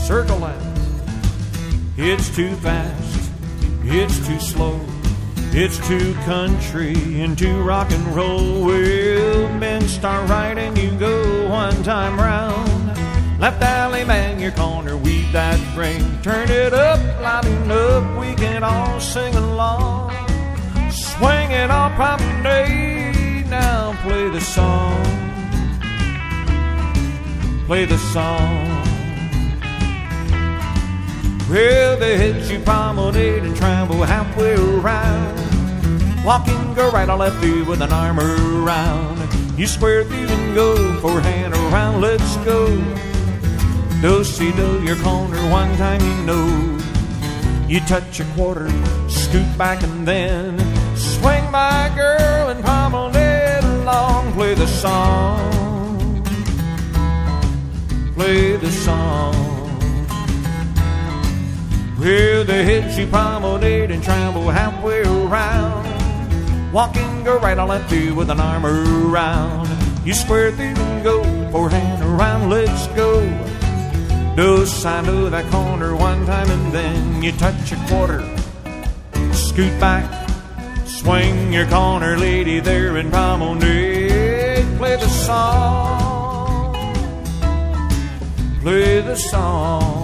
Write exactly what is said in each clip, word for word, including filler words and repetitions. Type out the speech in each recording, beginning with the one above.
circle it. It's too fast, it's too slow, it's too country and too rock and roll. Well, men start right and you go one time round. Left alley, man your corner, weave that ring. Turn it up, lighten up, we can all sing along. Swing it on promenade, now play the song. Play the song. Well, they hit you promenade and travel halfway around. Walking, go right or left through with an arm around. You square through and go, forehand around, let's go. Do-si-do your corner one time, you know. You touch a quarter, scoot back and then swing my girl and promenade along. Play the song. Play the song. Well, they hit you promenade and travel halfway around. Walking, go right on left through with an arm around. You square through and go, forehand around, let's go. Do side to that corner one time and then you touch a quarter, scoot back, swing your corner, lady there in promenade. Play the song. Play the song.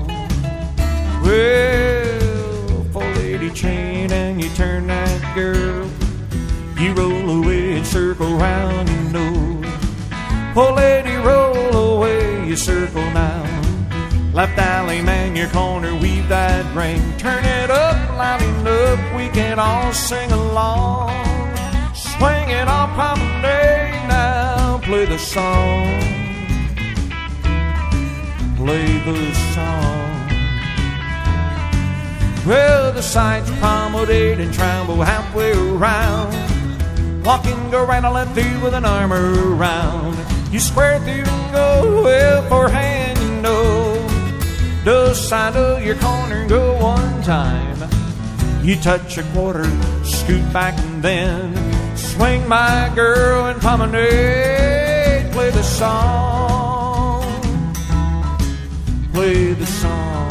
Well, full lady chain and you turn that girl. You roll away and circle round, you know. Full lady roll away, you circle now. Left alley, man your corner, weave that ring. Turn it up, lighten up, we can all sing along. Swing it on promenade now, play the song. Play the song. Well, the sides promenade and travel halfway around. Walking, go right or left through with an arm around. You square through and go, well, forehand, you know. Do side of your corner, go one time. You touch a quarter, scoot back and then swing my girl and promenade. Play the song. Play the song.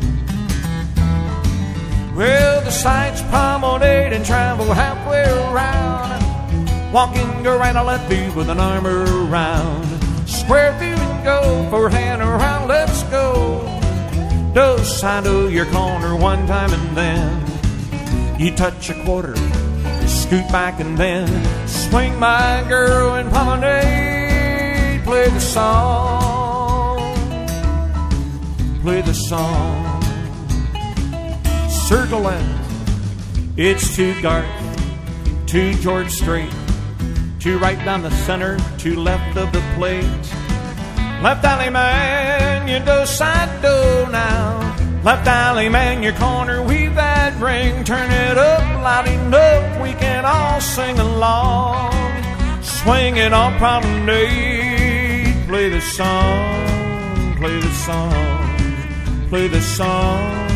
Well, the sights promenade and travel halfway around. Walking, go right or left through with an arm around. Square through and go, forehand around, let's go. Do side of your corner one time and then you touch a quarter, scoot back and then swing my girl and promenade. Play the song. Play the song. Circle it. It's to Garth, to George Strait, to right down the center, to left of the plate. Left alley, man, you do side do now. Left alley, man, your corner, weave that ring. Turn it up, lighten up, we can all sing along. Swing it on promenade. Play the song, play the song, play the song.